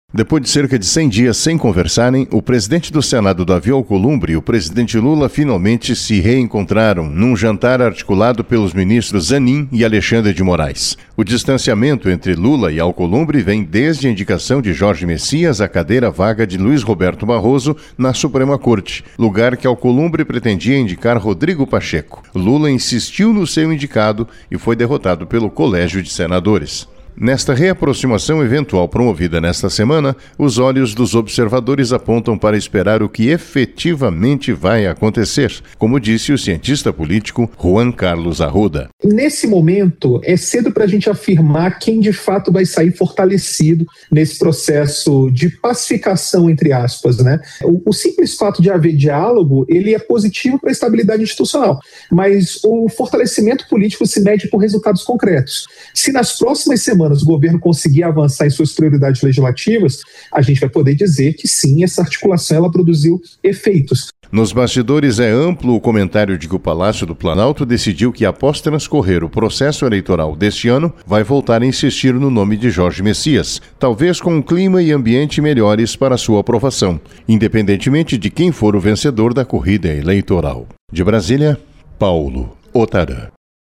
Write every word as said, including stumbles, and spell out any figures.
Depois de cerca de cem dias sem conversarem, o presidente do Senado, Davi Alcolumbre, e o presidente Lula finalmente se reencontraram num jantar articulado pelos ministros Zanin e Alexandre de Moraes. O distanciamento entre Lula e Alcolumbre vem desde a indicação de Jorge Messias à cadeira vaga de Luiz Roberto Barroso na Suprema Corte, lugar que Alcolumbre pretendia indicar Rodrigo Pacheco. Lula insistiu no seu indicado e foi derrotado pelo Colégio de Senadores. Nesta reaproximação eventual promovida nesta semana, os olhos dos observadores apontam para esperar o que efetivamente vai acontecer, como disse o cientista político Juan Carlos Arruda. Nesse momento, é cedo para a gente afirmar quem de fato vai sair fortalecido nesse processo de pacificação, entre aspas, né? O, o simples fato de haver diálogo, ele é positivo para a estabilidade institucional, mas o fortalecimento político se mede por resultados concretos. Se nas próximas semanas o governo conseguir avançar em suas prioridades legislativas, a gente vai poder dizer que sim, essa articulação ela produziu efeitos. Nos bastidores é amplo o comentário de que o Palácio do Planalto decidiu que, após transcorrer o processo eleitoral deste ano, vai voltar a insistir no nome de Jorge Messias, talvez com um clima e ambiente melhores para sua aprovação, independentemente de quem for o vencedor da corrida eleitoral. De Brasília, Paulo Otarã.